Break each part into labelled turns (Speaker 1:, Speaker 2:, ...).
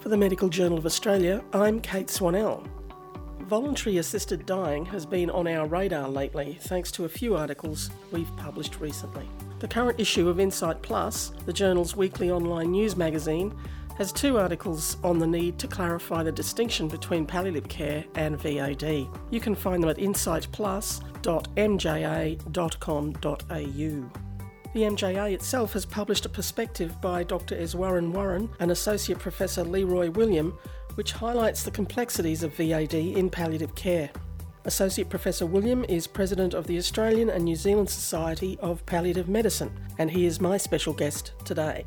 Speaker 1: For the Medical Journal of Australia, I'm Kate Swanell. Voluntary assisted dying has been on our radar lately thanks to a few articles we've published recently. The current issue of Insight Plus, the journal's weekly online news magazine, has 2 articles on the need to clarify the distinction between palliative care and VAD. You can find them at insightplus.mja.com.au. The MJA itself has published a perspective by Dr. Eswaran Warren and Associate Professor Leroy William, which highlights the complexities of VAD in palliative care. Associate Professor William is President of the Australian and New Zealand Society of Palliative Medicine, and he is my special guest today.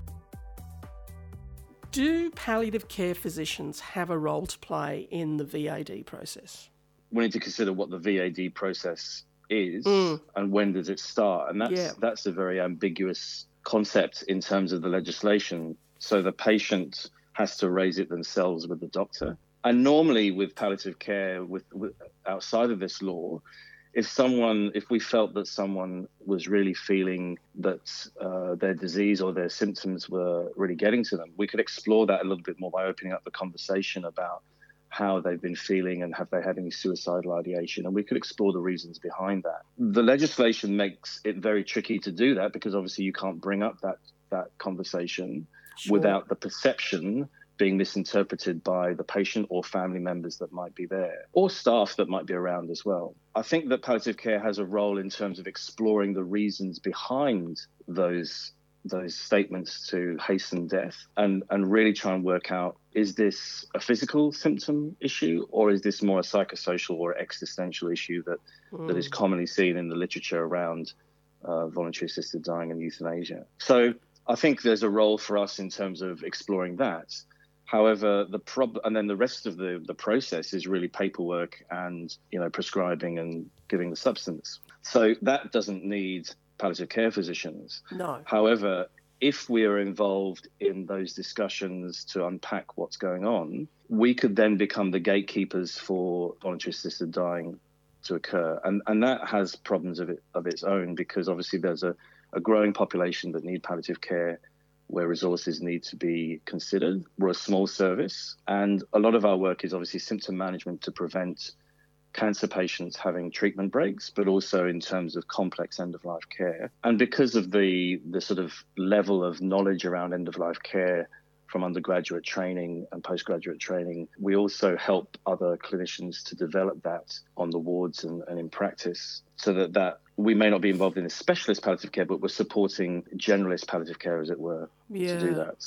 Speaker 1: Do palliative care physicians have a role to play in the VAD process?
Speaker 2: We need to consider what the VAD process is and when does it start, and that's a very ambiguous concept in terms of the legislation. So the patient has to raise it themselves with the doctor, and normally with palliative care, with outside of this law, if we felt that someone was really feeling that their disease or their symptoms were really getting to them, we could explore that a little bit more by opening up the conversation about how they've been feeling and have they had any suicidal ideation, and we could explore the reasons behind that. The legislation makes it very tricky to do that because obviously you can't bring up that conversation without the perception being misinterpreted by the patient or family members that might be there, or staff that might be around as well. I think that palliative care has a role in terms of exploring the reasons behind those statements to hasten death and really try and work out, is this a physical symptom issue or is this more a psychosocial or existential issue that is commonly seen in the literature around voluntary assisted dying and euthanasia. So I think there's a role for us in terms of exploring that. However, and then the rest of the process is really paperwork and prescribing and giving the substance. So that doesn't need palliative care physicians.
Speaker 1: No.
Speaker 2: However, if we are involved in those discussions to unpack what's going on, we could then become the gatekeepers for voluntary assisted dying to occur. And that has problems of its own, because obviously there's a growing population that need palliative care where resources need to be considered. We're a small service, and a lot of our work is obviously symptom management to prevent cancer patients having treatment breaks, but also in terms of complex end-of-life care. And because of the sort of level of knowledge around end-of-life care from undergraduate training and postgraduate training, we also help other clinicians to develop that on the wards and in practice, so that we may not be involved in a specialist palliative care, but we're supporting generalist palliative care, as it were, to do that.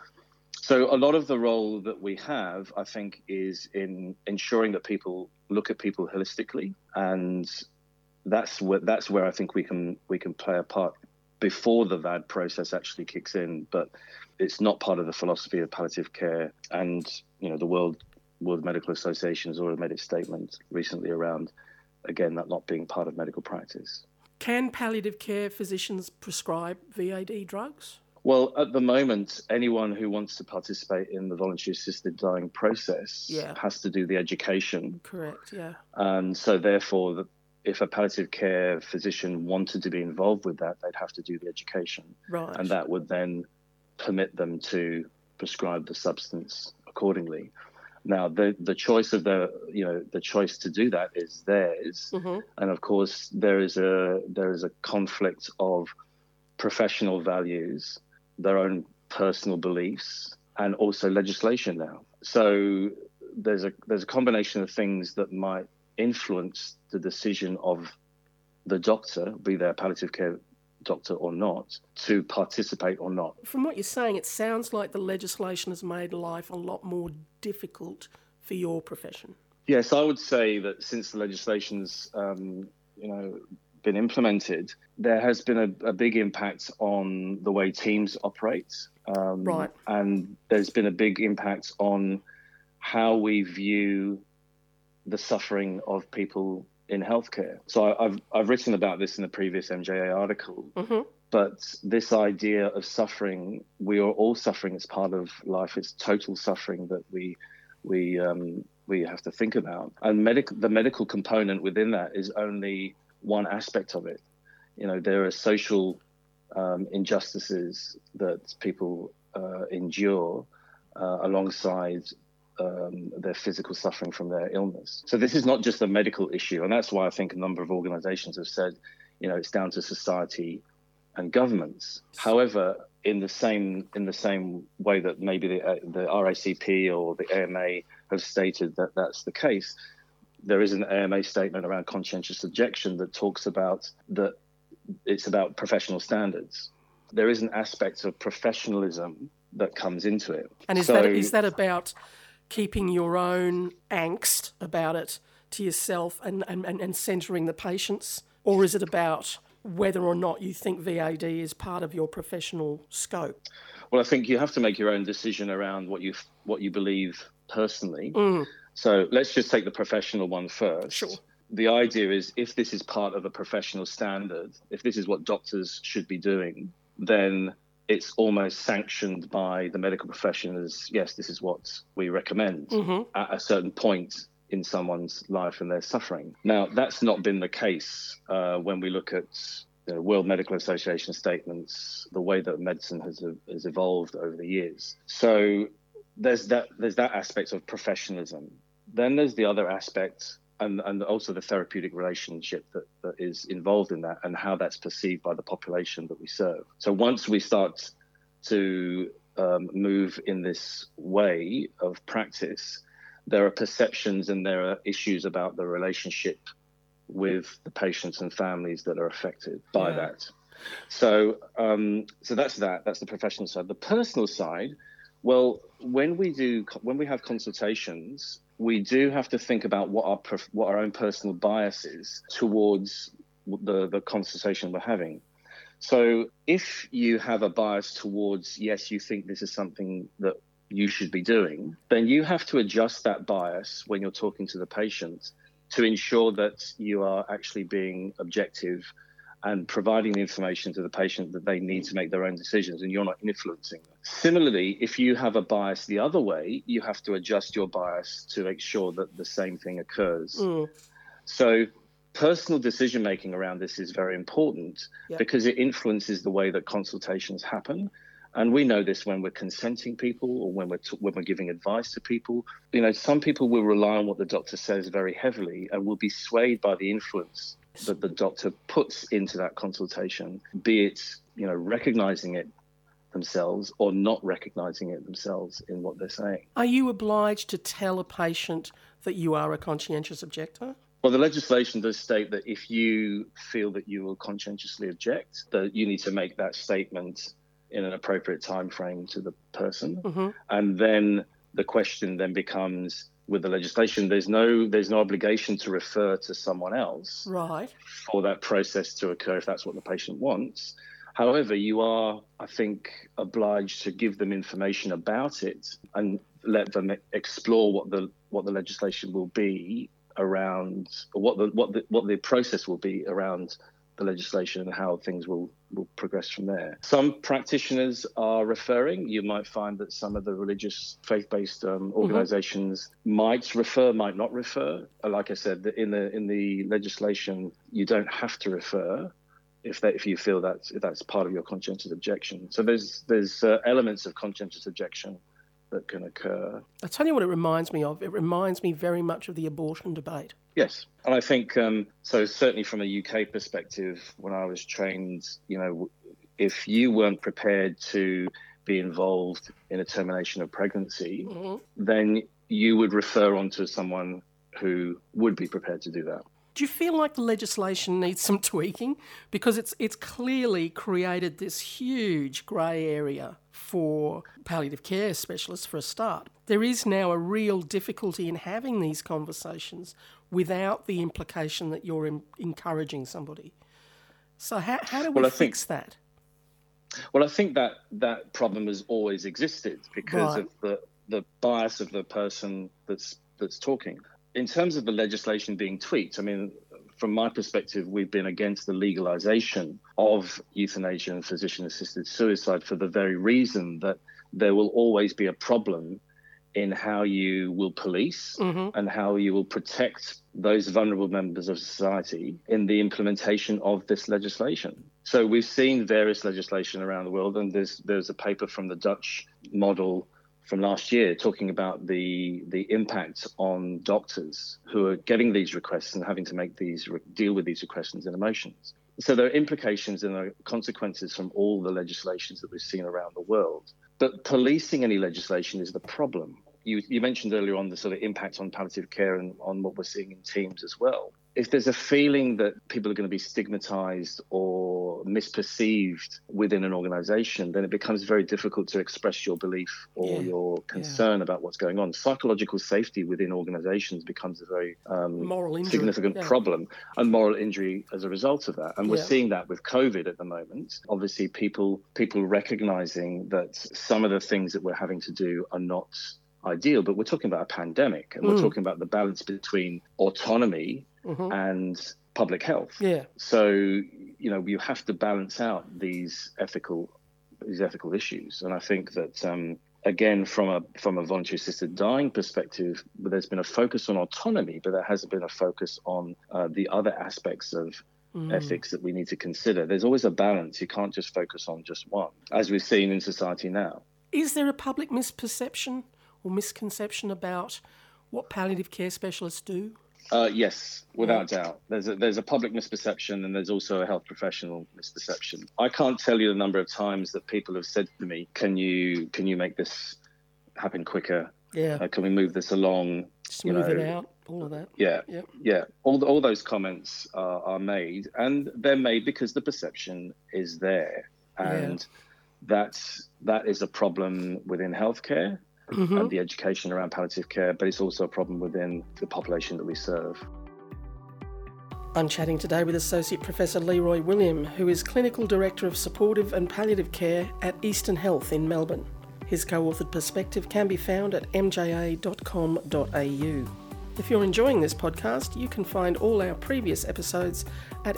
Speaker 2: So a lot of the role that we have, I think, is in ensuring that people look at people holistically, and that's where I think we can play a part before the VAD process actually kicks in. But it's not part of the philosophy of palliative care, and the World Medical Association has already made its statement recently around, again, that not being part of medical practice.
Speaker 1: Can palliative care physicians prescribe VAD drugs?
Speaker 2: Well, at the moment, anyone who wants to participate in the voluntary assisted dying process has to do the education.
Speaker 1: Correct, yeah.
Speaker 2: And so therefore, if a palliative care physician wanted to be involved with that, they'd have to do the education.
Speaker 1: Right.
Speaker 2: And that would then permit them to prescribe the substance accordingly. Now, the choice of the choice to do that is theirs. Mm-hmm. And of course, there is a conflict of professional values, their own personal beliefs, and also legislation now. So there's a combination of things that might influence the decision of the doctor, be they a palliative care doctor or not, to participate or not.
Speaker 1: From what you're saying, it sounds like the legislation has made life a lot more difficult for your profession.
Speaker 2: Yes, I would say that since the legislation's been implemented, there has been a big impact on the way teams operate.
Speaker 1: Right.
Speaker 2: And there's been a big impact on how we view the suffering of people in healthcare. So I've written about this in the previous MJA article, mm-hmm. But this idea of suffering, we are all suffering as part of life. It's total suffering that we have to think about. And the medical component within that is only one aspect of it. There are social injustices that people endure alongside their physical suffering from their illness. So this is not just a medical issue, and that's why I think a number of organizations have said, it's down to society and governments. However, in the same way that maybe the RACP or the AMA have stated that that's the case, there is an AMA statement around conscientious objection that talks about that it's about professional standards. There is an aspect of professionalism that comes into it.
Speaker 1: And is that about keeping your own angst about it to yourself and centering the patients? Or is it about whether or not you think VAD is part of your professional scope?
Speaker 2: Well, I think you have to make your own decision around what you believe personally. So let's just take the professional one first.
Speaker 1: Sure.
Speaker 2: The idea is, if this is part of a professional standard, if this is what doctors should be doing, then it's almost sanctioned by the medical profession as, yes, this is what we recommend at a certain point in someone's life and their suffering. Now, that's not been the case when we look at World Medical Association statements, the way that medicine has evolved over the years. So there's that aspect of professionalism. Then there's the other aspect, and also the therapeutic relationship that is involved in that, and how that's perceived by the population that we serve. So once we start to move in this way of practice, there are perceptions and there are issues about the relationship with the patients and families that are affected by that. So that's the professional side. The personal side, well, when we have consultations, we do have to think about what our own personal bias is towards the consultation we're having. So if you have a bias towards, yes, you think this is something that you should be doing, then you have to adjust that bias when you're talking to the patient to ensure that you are actually being objective and providing the information to the patient that they need to make their own decisions, and you're not influencing them. Similarly, if you have a bias the other way, you have to adjust your bias to make sure that the same thing occurs. So personal decision-making around this is very important because it influences the way that consultations happen. And we know this when we're consenting people or when we're giving advice to people. Some people will rely on what the doctor says very heavily and will be swayed by the influence that the doctor puts into that consultation, be it, recognizing it themselves or not recognizing it themselves in what they're saying.
Speaker 1: Are you obliged to tell a patient that you are a conscientious objector?
Speaker 2: Well, the legislation does state that if you feel that you will conscientiously object, that you need to make that statement in an appropriate time frame to the person. And then the question then becomes, with the legislation, there's no obligation to refer to someone else for that process to occur if that's what the patient wants. However, you are, I think, obliged to give them information about it and let them explore what the legislation will be around, or what the process will be around the legislation and how things will progress from there. Some practitioners are referring. You might find that some of the religious faith-based organizations might refer, might not refer. Like I said, in the legislation, you don't have to refer if you feel if that's part of your conscientious objection. So there's elements of conscientious objection that can occur.
Speaker 1: I'll tell you what it reminds me of. It reminds me very much of the abortion debate.
Speaker 2: Yes. And I think, so certainly from a UK perspective, when I was trained, if you weren't prepared to be involved in a termination of pregnancy, then you would refer on to someone who would be prepared to do that.
Speaker 1: Do you feel like the legislation needs some tweaking? Because it's clearly created this huge grey area for palliative care specialists for a start. There is now a real difficulty in having these conversations without the implication that you're encouraging somebody. So how do we fix that?
Speaker 2: Well, I think that problem has always existed because of the bias of the person that's talking. In terms of the legislation being tweaked, I mean, from my perspective, we've been against the legalization of euthanasia and physician-assisted suicide for the very reason that there will always be a problem in how you will police and how you will protect those vulnerable members of society in the implementation of this legislation. So we've seen various legislation around the world, and there's a paper from the Dutch model from last year, talking about the impact on doctors who are getting these requests and having to make deal with these requests and emotions. So there are implications and there are consequences from all the legislations that we've seen around the world. But policing any legislation is the problem. You mentioned earlier on the sort of impact on palliative care and on what we're seeing in teams as well. If there's a feeling that people are going to be stigmatized or misperceived within an organization, then it becomes very difficult to express your belief or your concern about what's going on. Psychological safety within organizations becomes a very significant problem, and moral injury as a result of that. And we're seeing that with COVID at the moment. Obviously, people recognizing that some of the things that we're having to do are not ideal, but we're talking about a pandemic, and we're talking about the balance between autonomy and public health. So, you have to balance out these ethical issues. And I think that, again, from a voluntary assisted dying perspective, there's been a focus on autonomy, but there hasn't been a focus on the other aspects of ethics that we need to consider. There's always a balance. You can't just focus on just one, as we've seen in society now.
Speaker 1: Is there a public misperception or misconception about what palliative care specialists do?
Speaker 2: Yes, without doubt. There's a public misperception, and there's also a health professional misperception. I can't tell you the number of times that people have said to me, "Can you make this happen quicker? Can we move this along?
Speaker 1: Smooth it out." All of that.
Speaker 2: Yeah. All those comments are made, and they're made because the perception is there, and that is a problem within healthcare. And the education around palliative care, but it's also a problem within the population that we serve.
Speaker 1: I'm chatting today with Associate Professor Leroy William, who is Clinical Director of Supportive and Palliative Care at Eastern Health in Melbourne. His co-authored perspective can be found at mja.com.au. If you're enjoying this podcast, you can find all our previous episodes at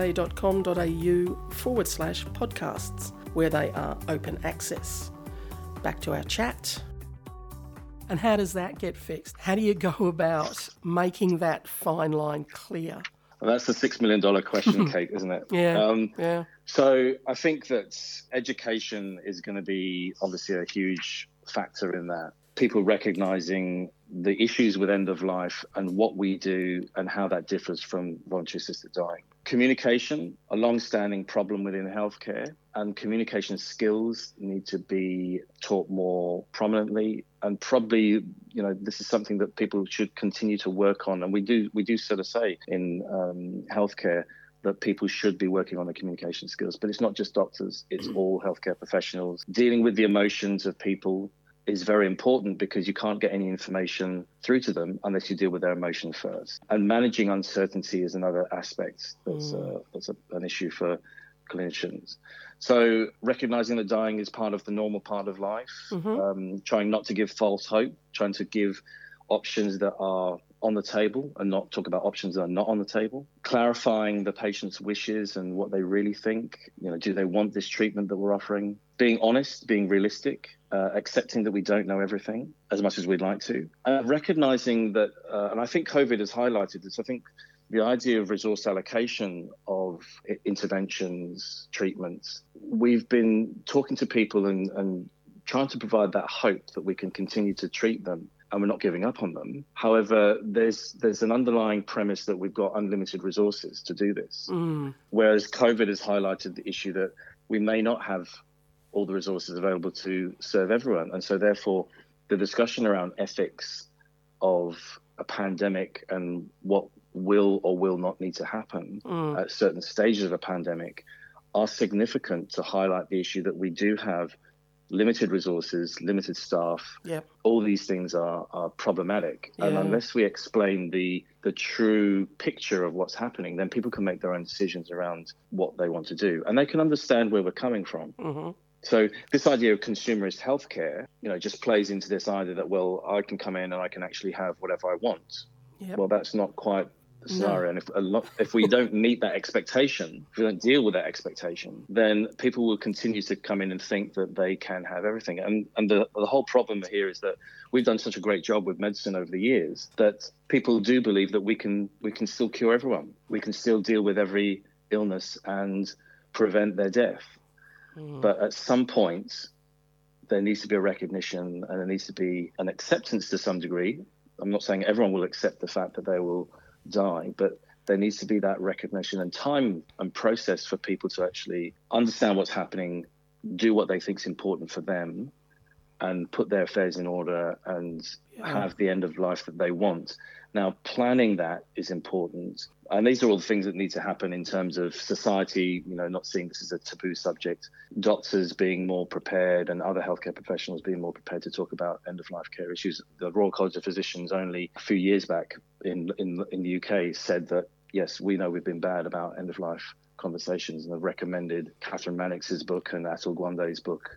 Speaker 1: mja.com.au/podcasts, where they are open access. Back to our chat. And how does that get fixed? How do you go about making that fine line clear?
Speaker 2: Well, that's the $6 million question, Kate, isn't it?
Speaker 1: Yeah.
Speaker 2: So I think that education is going to be obviously a huge factor in that. People recognizing the issues with end of life and what we do and how that differs from voluntary assisted dying. Communication, a long-standing problem within healthcare, and communication skills need to be taught more prominently. And probably, this is something that people should continue to work on. And we do sort of say in healthcare that people should be working on the communication skills. But it's not just doctors, it's all healthcare professionals. Dealing with the emotions of people is very important, because you can't get any information through to them unless you deal with their emotion first. And managing uncertainty is another aspect that's an issue for clinicians. So recognizing that dying is part of the normal part of life, trying not to give false hope, trying to give options that are on the table and not talk about options that are not on the table, clarifying the patient's wishes and what they really think. Do they want this treatment that we're offering? Being honest, being realistic, accepting that we don't know everything as much as we'd like to, recognizing that, and I think COVID has highlighted this, I think the idea of resource allocation of interventions, treatments, we've been talking to people and trying to provide that hope that we can continue to treat them and we're not giving up on them. However, there's an underlying premise that we've got unlimited resources to do this. Whereas COVID has highlighted the issue that we may not have all the resources available to serve everyone. And so therefore, the discussion around ethics of a pandemic and what will or will not need to happen at certain stages of a pandemic are significant to highlight the issue that we do have limited resources, limited staff. All these things are problematic. And unless we explain the true picture of what's happening, then people can make their own decisions around what they want to do. And they can understand where we're coming from. So this idea of consumerist healthcare, just plays into this idea that, well, I can come in and I can actually have whatever I want. Well, that's not quite the scenario. And if we don't meet that expectation, if we don't deal with that expectation, then people will continue to come in and think that they can have everything. And the whole problem here is that we've done such a great job with medicine over the years that people do believe that we can still cure everyone. We can still deal with every illness and prevent their death. But at some point, there needs to be a recognition and there needs to be an acceptance to some degree. I'm not saying everyone will accept the fact that they will die, but there needs to be that recognition and time and process for people to actually understand what's happening, do what they think is important for them, and put their affairs in order and have the end of life that they want. Now, planning that is important. And these are all the things that need to happen in terms of society, not seeing this as a taboo subject, doctors being more prepared and other healthcare professionals being more prepared to talk about end-of-life care issues. The Royal College of Physicians only a few years back in the UK said that, yes, we know we've been bad about end-of-life conversations, and have recommended Catherine Mannix's book and Atul Gawande's book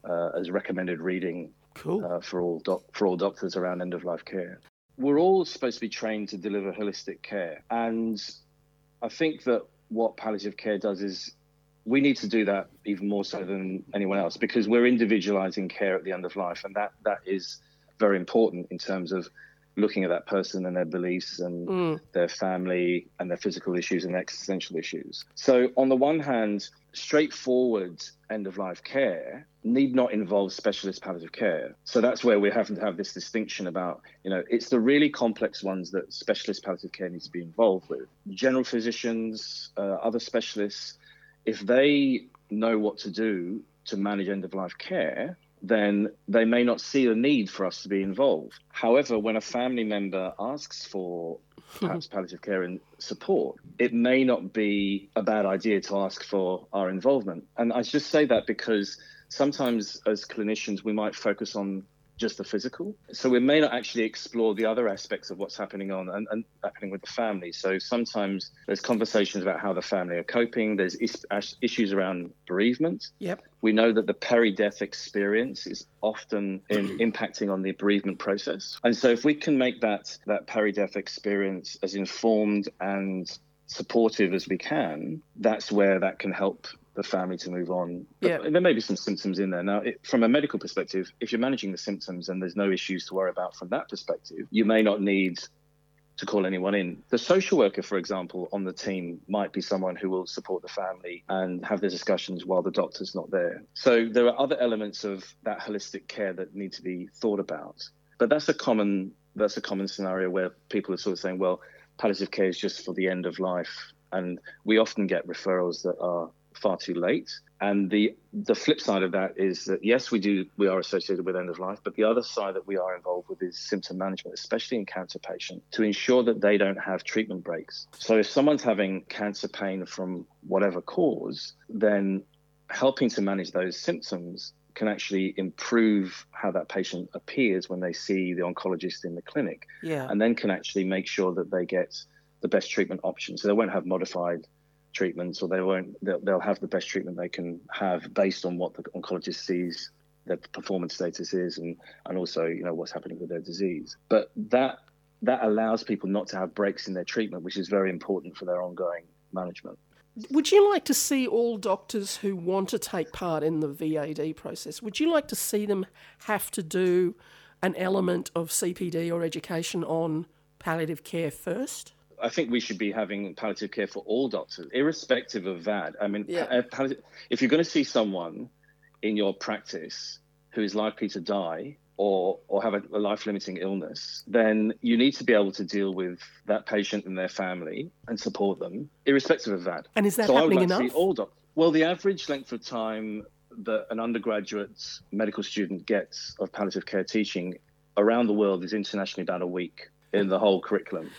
Speaker 2: as recommended reading for all doctors around end-of-life care. We're all supposed to be trained to deliver holistic care. And I think that what palliative care does is we need to do that even more so than anyone else, because we're individualizing care at the end of life. And that is very important in terms of looking at that person and their beliefs and their family and their physical issues and existential issues. So on the one hand, straightforward end-of-life care need not involve specialist palliative care. So that's where we're having to have this distinction about, it's the really complex ones that specialist palliative care needs to be involved with. General physicians, other specialists, if they know what to do to manage end-of-life care, then they may not see the need for us to be involved. However, when a family member asks for perhaps palliative care and support, it may not be a bad idea to ask for our involvement. And I just say that because sometimes as clinicians, we might focus on just the physical. So we may not actually explore the other aspects of what's happening and happening with the family. So sometimes there's conversations about how the family are coping. There's issues around bereavement.
Speaker 1: Yep.
Speaker 2: We know that the peri-death experience is often impacting on the bereavement process. And so if we can make that peri-death experience as informed and supportive as we can, that's where that can help the family to move on.
Speaker 1: Yeah.
Speaker 2: There may be some symptoms in there. Now, from a medical perspective, if you're managing the symptoms and there's no issues to worry about from that perspective, you may not need to call anyone in. The social worker, for example, on the team might be someone who will support the family and have the discussions while the doctor's not there. So there are other elements of that holistic care that need to be thought about. But that's a common scenario where people are sort of saying, well, palliative care is just for the end of life. And we often get referrals that are far too late. And the flip side of that is that, yes, we are associated with end of life, but the other side that we are involved with is symptom management, especially in cancer patients, to ensure that they don't have treatment breaks. So if someone's having cancer pain from whatever cause, then helping to manage those symptoms can actually improve how that patient appears when they see the oncologist in the clinic, and then can actually make sure that they get the best treatment options. So they won't have modified treatments, or they'll have the best treatment they can have based on what the oncologist sees their performance status is, and also what's happening with their disease. But that allows people not to have breaks in their treatment, which is very important for their ongoing management.
Speaker 1: Would you like to see all doctors who want to take part in the VAD process, would you like to see them have to do an element of CPD or education on palliative care first?
Speaker 2: I think we should be having palliative care for all doctors, irrespective of that. I mean, if you're going to see someone in your practice who is likely to die or have a life-limiting illness, then you need to be able to deal with that patient and their family and support them, irrespective of that.
Speaker 1: And is that happening enough?
Speaker 2: Well, the average length of time that an undergraduate medical student gets of palliative care teaching around the world is internationally about a week in the whole curriculum.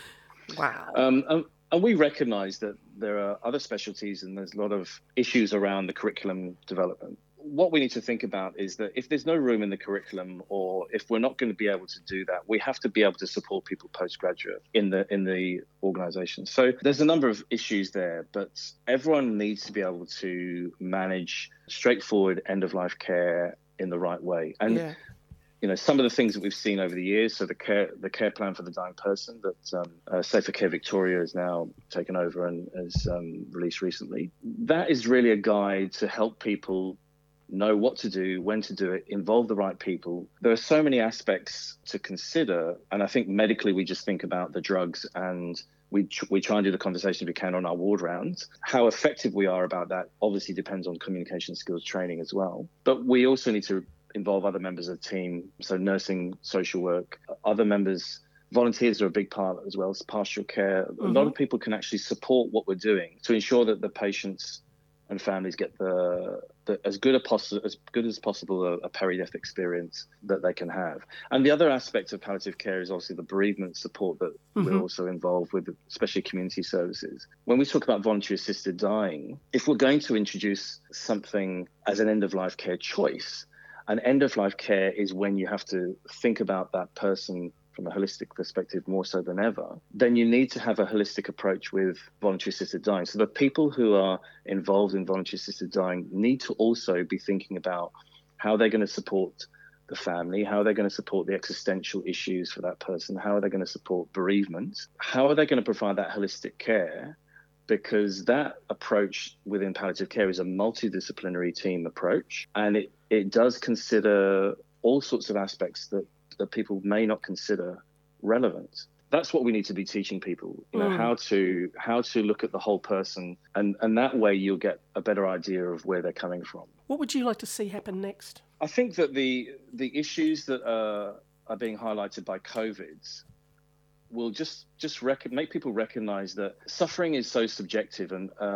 Speaker 1: Wow.
Speaker 2: And we recognise that there are other specialties and there's a lot of issues around the curriculum development. What we need to think about is that if there's no room in the curriculum, or if we're not going to be able to do that, we have to be able to support people postgraduate in the organisation. So there's a number of issues there, but everyone needs to be able to manage straightforward end-of-life care in the right way. And some of the things that we've seen over the years, so the care plan for the dying person that Safer Care Victoria has now taken over and has released recently, that is really a guide to help people know what to do, when to do it, involve the right people. There are so many aspects to consider, and I think medically we just think about the drugs and we try and do the conversation we can on our ward rounds. How effective we are about that obviously depends on communication skills training as well. But we also need to involve other members of the team, so nursing, social work, other members. Volunteers are a big part as well as pastoral care. A lot of people can actually support what we're doing to ensure that the patients and families get the as good as possible a peri-death experience that they can have. And the other aspect of palliative care is obviously the bereavement support that we're also involved with, especially community services. When we talk about voluntary assisted dying, if we're going to introduce something as an end-of-life care choice, an end-of-life care is when you have to think about that person from a holistic perspective more so than ever, then you need to have a holistic approach with voluntary assisted dying. So the people who are involved in voluntary assisted dying need to also be thinking about how they're going to support the family, how they're going to support the existential issues for that person, how are they going to support bereavement, how are they going to provide that holistic care, because that approach within palliative care is a multidisciplinary team approach, and it does consider all sorts of aspects that people may not consider relevant. That's what we need to be teaching people, how to look at the whole person, and that way you'll get a better idea of where they're coming from.
Speaker 1: What would you like to see happen next?
Speaker 2: I think that the issues that are being highlighted by COVID will just make people recognize that suffering is so subjective,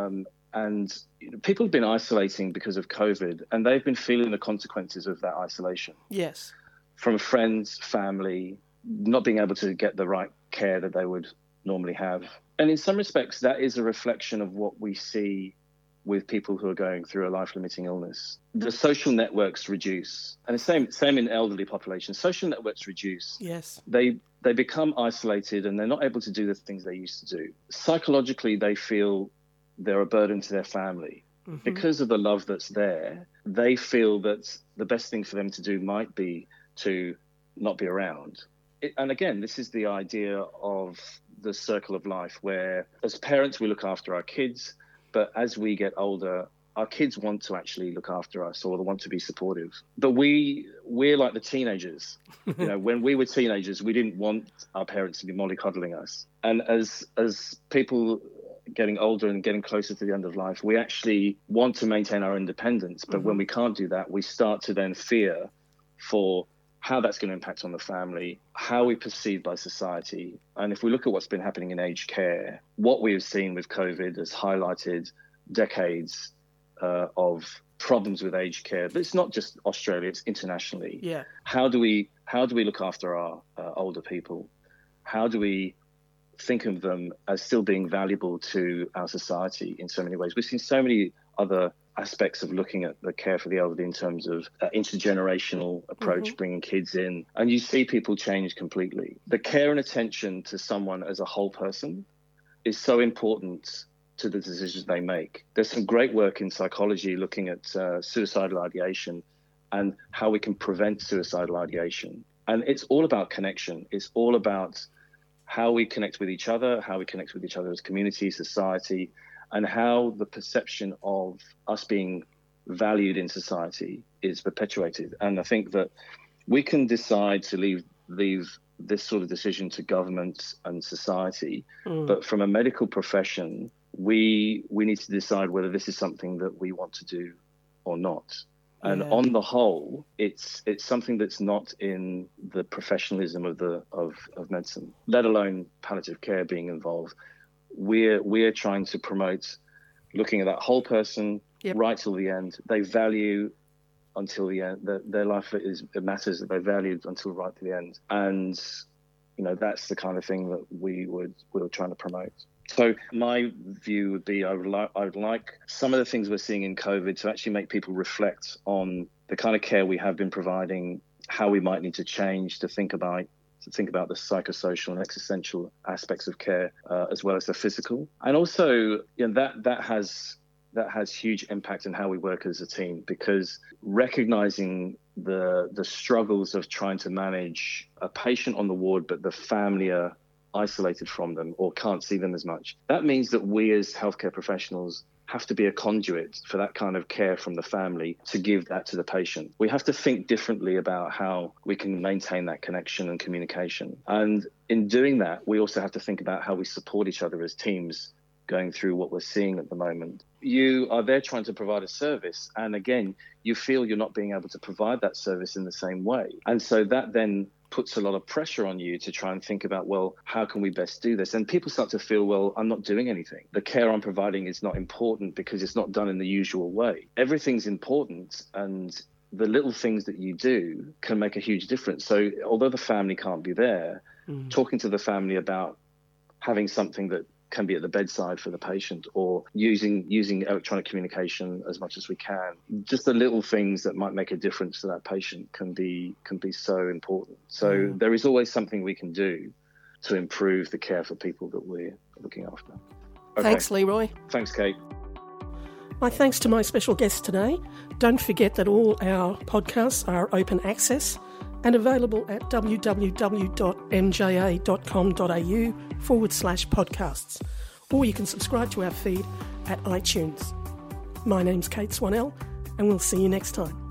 Speaker 2: and people have been isolating because of COVID, and they've been feeling the consequences of that isolation.
Speaker 1: Yes.
Speaker 2: From friends, family, not being able to get the right care that they would normally have. And in some respects, that is a reflection of what we see with people who are going through a life-limiting illness. The social networks reduce. And the same in elderly populations. Social networks reduce.
Speaker 1: Yes.
Speaker 2: They become isolated, and they're not able to do the things they used to do. Psychologically, they feel they're a burden to their family. Because of the love that's there, they feel that the best thing for them to do might be to not be around. And again, this is the idea of the circle of life, where as parents, we look after our kids, but as we get older, our kids want to actually look after us, or they want to be supportive. But we're like the teenagers. When we were teenagers, we didn't want our parents to be mollycoddling us. And as people getting older and getting closer to the end of life, we actually want to maintain our independence. But when we can't do that, we start to then fear for how that's going to impact on the family, how we're perceived by society. And if we look at what's been happening in aged care, what we have seen with COVID has highlighted decades of problems with aged care. But it's not just Australia, it's internationally.
Speaker 1: Yeah.
Speaker 2: How do we look after our older people? How do we think of them as still being valuable to our society in so many ways? We've seen so many other aspects of looking at the care for the elderly in terms of intergenerational approach, bringing kids in, and you see people change completely. The care and attention to someone as a whole person is so important to the decisions they make. There's some great work in psychology looking at suicidal ideation and how we can prevent suicidal ideation. And it's all about connection. It's all about how we connect with each other, how we connect with each other as community, society, and how the perception of us being valued in society is perpetuated. And I think that we can decide to leave this sort of decision to government and society, but from a medical profession, we need to decide whether this is something that we want to do or not. And on the whole, it's something that's not in the professionalism of medicine, let alone palliative care being involved. We're trying to promote looking at that whole person right till the end. They value until the end. Their life it matters that they valued until right to the end. And that's the kind of thing that we were trying to promote. So my view would be I would like some of the things we're seeing in COVID to actually make people reflect on the kind of care we have been providing, how we might need to change to think about the psychosocial and existential aspects of care, as well as the physical. And also, that has huge impact on how we work as a team, because recognizing the struggles of trying to manage a patient on the ward, but the family are isolated from them or can't see them as much. That means that we as healthcare professionals have to be a conduit for that kind of care from the family to give that to the patient. We have to think differently about how we can maintain that connection and communication. And in doing that, we also have to think about how we support each other as teams going through what we're seeing at the moment. You are there trying to provide a service. And again, you feel you're not being able to provide that service in the same way. And so that then puts a lot of pressure on you to try and think about, well, how can we best do this? And people start to feel, well, I'm not doing anything. The care I'm providing is not important because it's not done in the usual way. Everything's important, and the little things that you do can make a huge difference. So although the family can't be there, talking to the family about having something that can be at the bedside for the patient, or using electronic communication as much as we can, just the little things that might make a difference to that patient can be so important. So there is always something we can do to improve the care for people that we're looking after. Okay.
Speaker 1: Thanks, Leroy.
Speaker 2: Thanks, Kate.
Speaker 1: My thanks to my special guest today. Don't forget that all our podcasts are open access and available at www.mja.com.au/podcasts, or you can subscribe to our feed at iTunes. My name's Kate Swanell, and we'll see you next time.